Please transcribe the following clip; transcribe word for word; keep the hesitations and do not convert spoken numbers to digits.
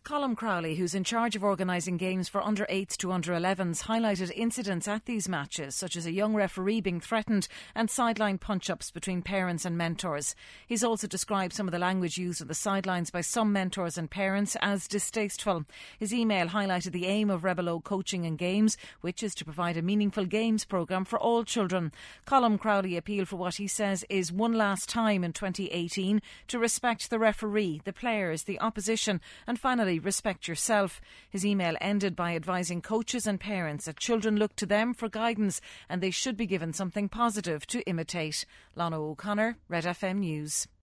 Colm Crowley, who's in charge of organising games for under eights to under elevens, highlighted incidents at these matches, such as a young referee being threatened and sideline punch-ups between parents and mentors. He's also described some of the language used on the sidelines by some mentors and parents as distasteful. His email highlighted the aim of Rebel O Coaching and Games, which is to provide a meaningful games programme for all children. Colm Crowley appealed for what he says is one last time in twenty eighteen to respect the referee, the players, the opposition, and finally respect yourself. His email ended by advising coaches and parents that children look to them for guidance and they should be given something positive to imitate. Lana O'Connor, Red F M News.